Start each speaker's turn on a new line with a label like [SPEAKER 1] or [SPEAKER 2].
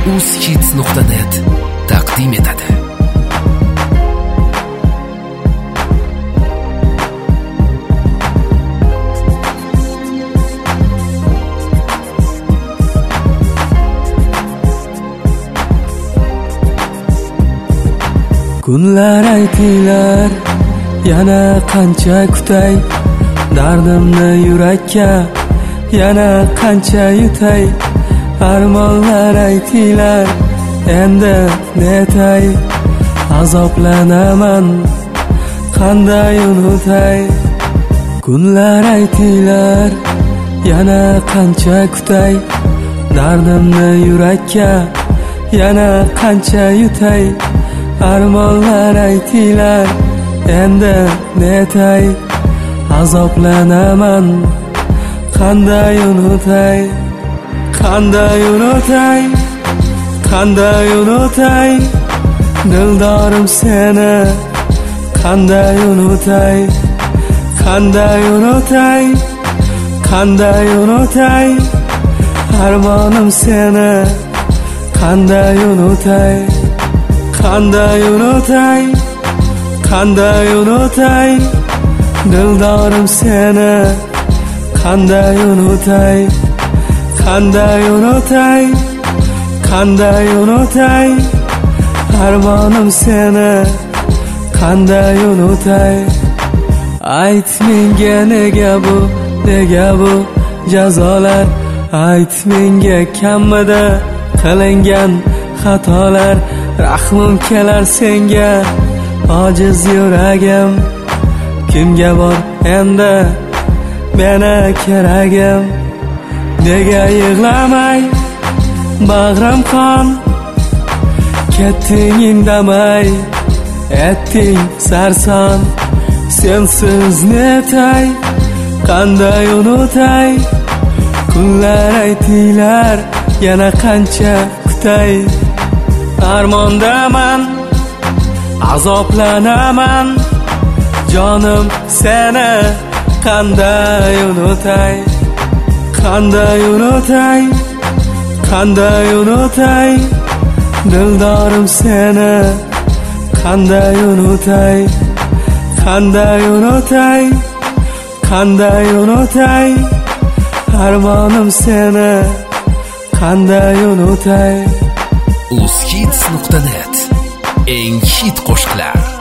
[SPEAKER 1] uzhits.net taqdim etadi.
[SPEAKER 2] Kunlar aytinglar, yana qancha kutay, dardimni yurakka yana qancha yutay. Armonlar aytinglar, endi netay, azoblanaman qanday unutay. Kunlar aytinglar, yana qancha kutay, dardimni yurakka yana qancha yutay. Armonlar aytinglar, endi netay, azoblanaman qanday unutay. Qanday unutay, qanday unutay, dildorim seni qanday unutay. Qanday unutay, qanday unutay, armonim seni qanday unutay. Qanday unutay, qanday unutay, dildorim seni qanday unutay. Qanday unutay, qanday unutay, armonim seni qanday unutay. Ayt menga nega bu jazolar, ayt menga kammida qilingan xatolar. Rahmim kelar senga, ojiz yuragim, kimga bor endi meni keragim. Nega yig'lamay bag'rim qon, ketding indamay, etding sarson. Sensiz netay, qanday unutay. Kunlar aytinglar, yana qancha kutay. Armondaman, azoblanaman, jonim seni qanday unutay. Qanday unutay, qanday unutay, dildorim seni qanday unutay. Qanday unutay, qanday unutay, armonim seni qanday unutay.
[SPEAKER 1] uzhits.net eng hit qo'shiqlar.